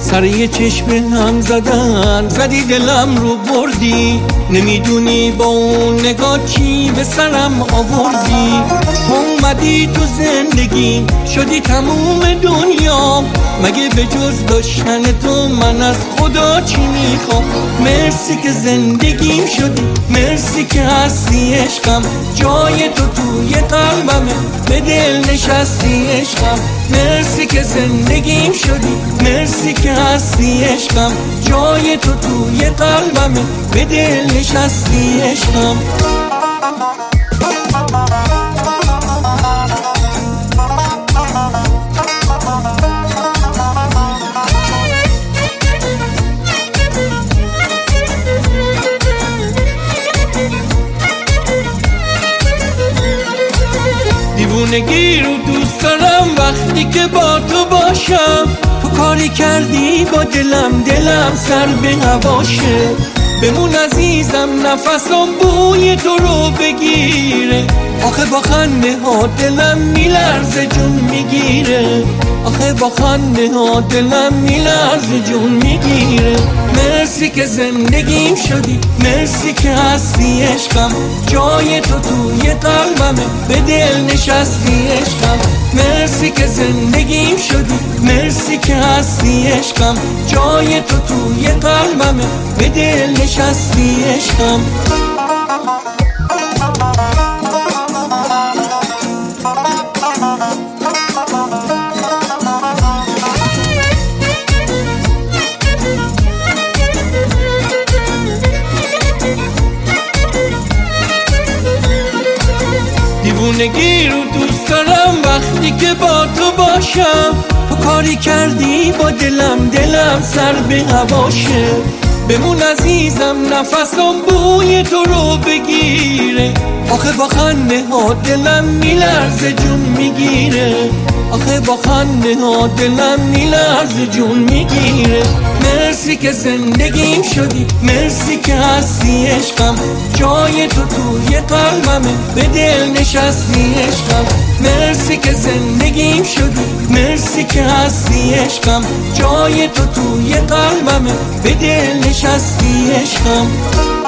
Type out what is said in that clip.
سر یه چشم هم زدن زدی دلم رو بردی، نمیدونی با اون نگاه چی به سرم آوردی. اومدی تو زندگیم شدی تموم دنیا، مگه به جز داشتن تو من از خدا چی میخوام؟ مرسی که زندگیم شدی، مرسی که هستی عشقم، جای تو توی قلبمه، به دل نشستی عشقم. مرسی که زندگیم شدی، مرسی که هستی عشقم، جای تو توی قلبمه، به دل نشستی عشقم. دیوونگی رو دوست دارم وقتی که با تو باشم، تو کاری کردی با دلم سر به هواشه. بمون عزیزم نفسم بوی تو رو بگیره، آخه با خنده ها دلم میلرزه جون میگیره، آخه با خنده ها دلم میلرزه جون میگیره. مرسی که زندگیم شدی، مرسی که هستی عشقم، جای تو توی قلبمه، به دل نشستی عشقم. مرسی که زندگیم شدی، مرسی که هستی عشقم، جای تو توی قلبمه، به دل نشستی عشقم. دیوونگی رو دوست دارم وقتی که با تو باشم، تو کاری کردی با دلم سر به هواشه. بمون عزیزم نفسم بوی تو رو بگیره، آخه با خنده ها دلم میلرزه جون میگیره، آخه با خنده ها دلم میلرزه جون میگیره. مرسی که زندگیم شدی، مرسی که هستی عشقم، جای تو توی قلبمه، به دل نشستی عشقم. مرسی که زندگیم شدی، مرسی که هستی عشقم، جای تو توی قلبمه، به دل نشستی عشقم.